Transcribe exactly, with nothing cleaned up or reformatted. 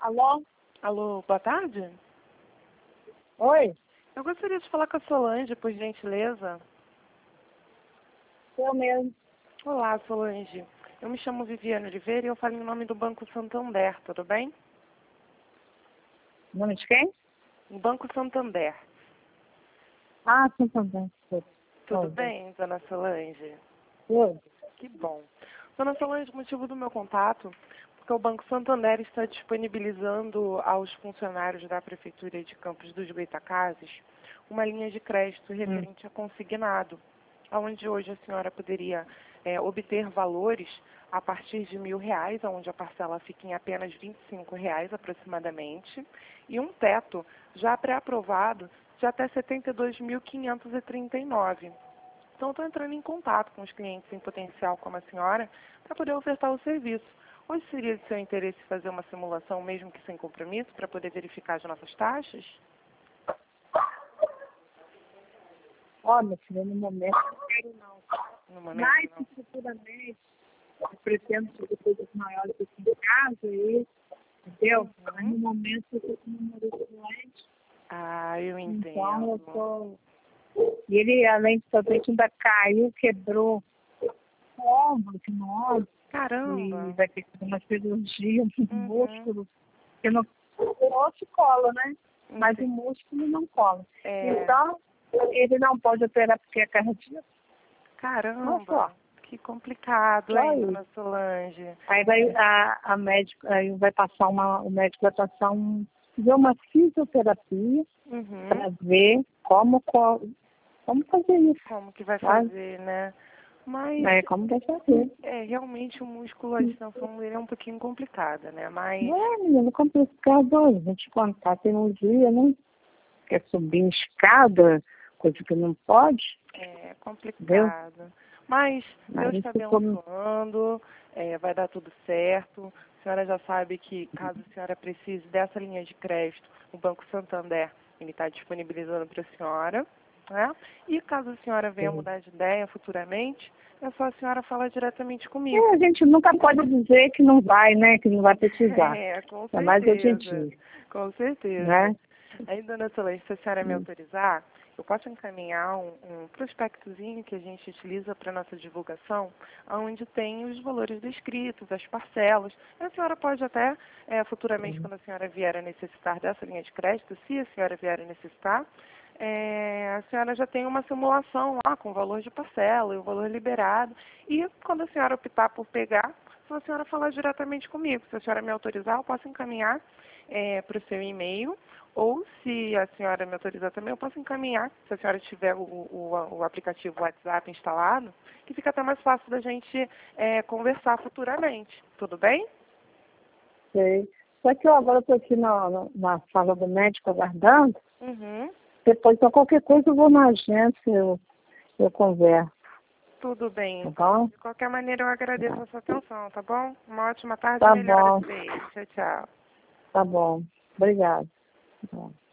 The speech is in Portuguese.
Alô? Alô, boa tarde. Oi? Eu gostaria de falar com a Solange, por gentileza. Eu mesmo. Olá, Solange. Eu me chamo Viviane Oliveira e eu falo em nome do Banco Santander, tudo bem? Nome de quem? O Banco Santander. Ah, sim, também. Tudo bem, dona Solange? Oi. Que bom. Dona Solange, o motivo do meu contato, porque o Banco Santander está disponibilizando aos funcionários da Prefeitura de Campos dos Goytacazes uma linha de crédito referente a consignado, onde hoje a senhora poderia é, obter valores a partir de mil reais, onde a parcela fica em apenas vinte e cinco reais aproximadamente, e um teto já pré-aprovado de até setenta e dois mil quinhentos e trinta e nove. Então, estou entrando em contato com os clientes em potencial como a senhora para poder ofertar o serviço. Hoje seria de seu interesse fazer uma simulação, mesmo que sem compromisso, para poder verificar as nossas taxas? Ó, meu filho, no momento não quero não. No momento, Mas, não. futuramente, eu pretendo fazer coisas maiores aqui em casa e, entendeu? Uhum. Mas no momento eu estou com o número doente, Ah, eu entendo. então eu tô... E ele, além de tudo, ainda caiu, quebrou o ombro, que no ombro, e Caramba! vai ter que fazer uma cirurgia no Uhum. músculo, porque no, o osso cola, né? Mas o Entendi. músculo não cola. É, Então, ele não pode operar porque é cardíaco. Não caramba! só. Que complicado, Só hein, isso. dona Solange? Aí vai a, a médico, aí vai passar uma, o médico vai passar um, fazer uma fisioterapia Uhum. para ver como, co- como fazer isso. Como que vai Sabe? fazer, né? Mas É, como vai fazer. é, realmente o músculo, a extensão dele é um pouquinho complicada, né? Mas Não é, menino, complicado. A gente contar, tem um dia, né? Quer subir em escada, coisa que não pode, é entendeu? complicado. Mas Mas Deus está isso como... abençoando, é, vai dar tudo certo. A senhora já sabe que, caso a senhora precise dessa linha de crédito, o Banco Santander ele está disponibilizando para a senhora. Né? E caso a senhora venha mudar de ideia futuramente, é só a senhora falar diretamente comigo. É, a gente nunca pode dizer que não vai, né? Que não vai precisar. É, com É mais hoje em certeza. dia, Com certeza. né? Aí, dona Solange, se a senhora me autorizar, eu posso encaminhar um, um prospectozinho que a gente utiliza para nossa divulgação, onde tem os valores descritos, as parcelas. A senhora pode até, é, futuramente, quando a senhora vier a necessitar dessa linha de crédito, se a senhora vier a necessitar, é, a senhora já tem uma simulação lá com o valor de parcela e o valor liberado. E quando a senhora optar por pegar, só a senhora falar diretamente comigo. Se a senhora me autorizar, eu posso encaminhar é, para o seu e-mail. Ou, se a senhora me autorizar também, eu posso encaminhar, se a senhora tiver o, o, o aplicativo WhatsApp instalado, que fica até mais fácil da gente é, conversar futuramente. Tudo bem? Sei. Só que eu agora estou aqui na, na, na sala do médico aguardando. Uhum. Depois, então, qualquer coisa, eu vou na agência, eu, eu converso. Tudo bem, Tá então. bom? De qualquer maneira, eu agradeço a sua atenção, tá bom? Uma ótima tarde e Tá melhoras bom, para ele. Tchau, tchau. tá bom. Obrigada. Tá bom.